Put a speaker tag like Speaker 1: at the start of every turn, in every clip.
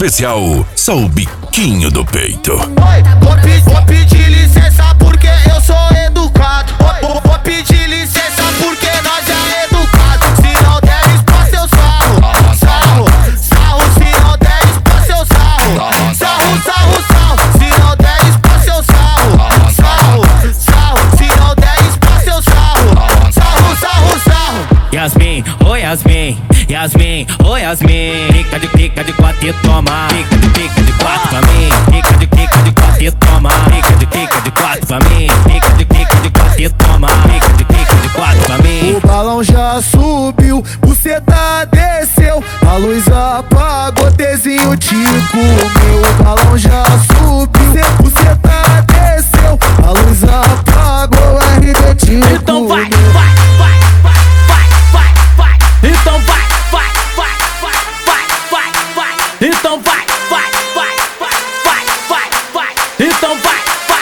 Speaker 1: especial, só o biquinho do peito.
Speaker 2: Vou pedir licença porque eu sou educado. Vou pedir licença porque nós é educado. Se não der espaço eu sarro. Se não der espaço eu sarro. Sarro. Se não der espaço eu sarro. Se não der espaço eu sarro.
Speaker 3: Yasmin, oh Yasmin, Yasmin, oh Yasmin. Fica de quatro e toma. Fica de quatro pra mim. Fica de quatro e toma. Fica de quatro pra mim. Fica de quatro e toma. Fica de quatro pra mim.
Speaker 4: O balão já subiu, buceta desceu, a luz apagou, Tzinho te comeu. O balão já subiu, buceta desceu, a luz apagou, RD te comeu.
Speaker 3: Então vai. Então vai. Então vai. Então vai.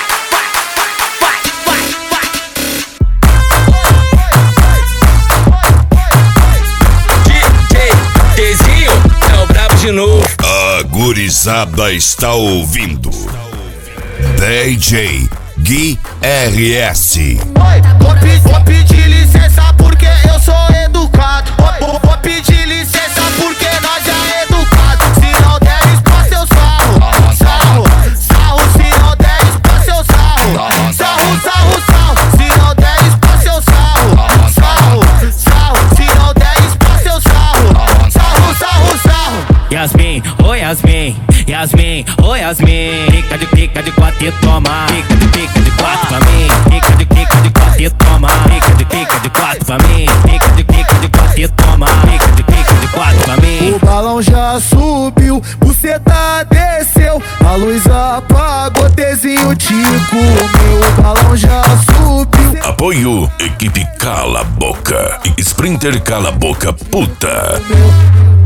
Speaker 5: DJ Tzinho é o brabo de novo.
Speaker 1: A gurizada está ouvindo DJ Gui RS.
Speaker 2: Vou pedir licença porque eu sou educado. Vou pedir licença porque nós é educado. Se não der espaço eu sarro. Se não der espaço eu sarro. Se não der espaço eu sarro. Se não der espaço eu sarro.
Speaker 3: Yasmin, oh Yasmin, Yasmin, oh Yasmin. Fica de quatro e toma. Fica de quatro pra mim. Fica de quatro e toma. Fica de quatro pra mim. Fica de quatro e toma. Fica de quatro pra mim.
Speaker 4: O balão já subiu, buceta desceu, a luz apagou, Tzinho te comeu. O balão já subiu.
Speaker 1: Apoio Equipe Cala a Boca. Sprinter Cala a Boca Puta.
Speaker 4: Meu.